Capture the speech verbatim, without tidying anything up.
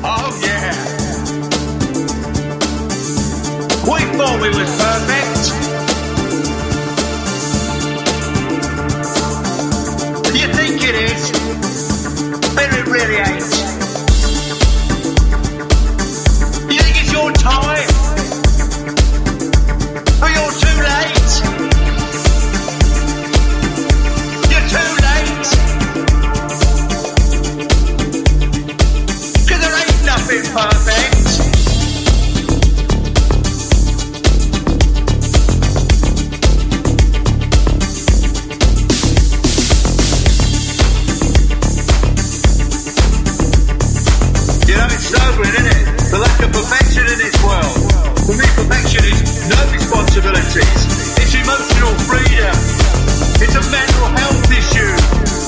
Oh yeah. We thought we was perfect. You think it is, but it really ain't. You think it's your time, but you're too late. You're too late. 'Cause there ain't nothing perfect. Isn't it? The lack of perfection in this world. For me, perfection is no responsibilities. It's emotional freedom. It's a mental health issue.